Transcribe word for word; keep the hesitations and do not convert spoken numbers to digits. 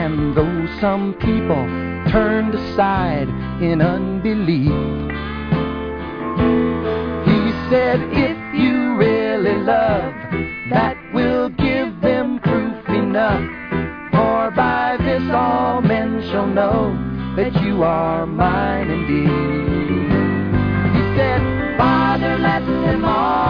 And though some people turned aside in unbelief, he said, if you really love, that will give them proof enough. For by this all men shall know that you are mine indeed. He said, Father, let them all